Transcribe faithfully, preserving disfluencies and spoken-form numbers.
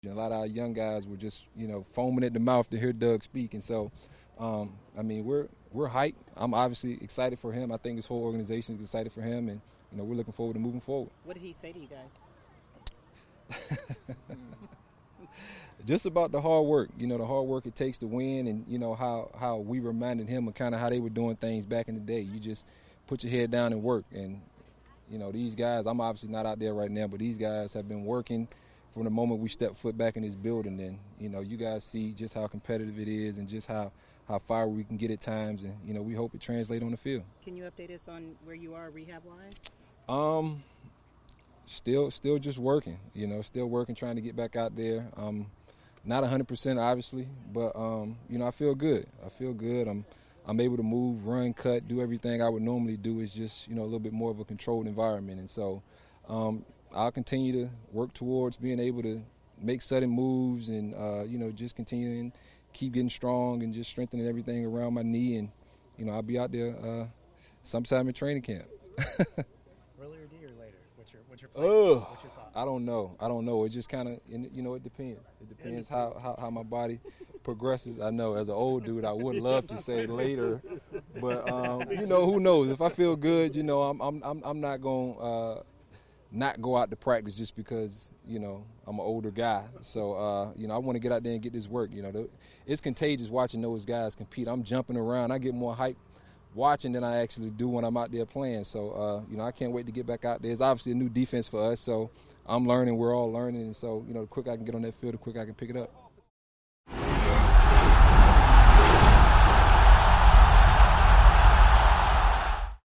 And a lot of our young guys were just, you know, foaming at the mouth to hear Doug speak. And so, um, I mean, we're we're hyped. I'm obviously excited for him. I think this whole organization is excited for him, and you know, we're looking forward to moving forward. What did he say to you guys? Just about the hard work, you know, the hard work it takes to win, and you know how how we reminded him of kind of how they were doing things back in the day. You just put your head down and work, and you know these guys. I'm obviously not out there right now, but these guys have been working from the moment we stepped foot back in this building. And you know, you guys see just how competitive it is, and just how how far we can get at times, and you know, we hope it translates on the field. Can you update us on where you are rehab wise? Um, still still just working, you know, still working, trying to get back out there. Um. Not one hundred percent, obviously, but, um, you know, I feel good. I feel good. I'm I'm able to move, run, cut, do everything I would normally do. It's just, you know, a little bit more of a controlled environment. And so um, I'll continue to work towards being able to make sudden moves and, uh, you know, just continuing, keep getting strong and just strengthening everything around my knee. And, you know, I'll be out there uh, sometime in training camp. Earlier D or later? What's your, what's your plan? Oh, what's your thought? I don't know. I don't know. It just kind of, you know, it depends. It depends how, how, how my body progresses. I know as an old dude, I would love to say later, but um, you know, who knows? If I feel good, you know, I'm I'm I'm, I'm not gonna uh, not go out to practice just because you know I'm an older guy. So uh, you know, I want to get out there and get this work. You know, it's contagious watching those guys compete. I'm jumping around. I get more hype watching than I actually do when I'm out there playing. So, uh, you know, I can't wait to get back out there. It's obviously a new defense for us, so I'm learning. We're all learning. And so, you know, the quicker I can get on that field, the quicker I can pick it up.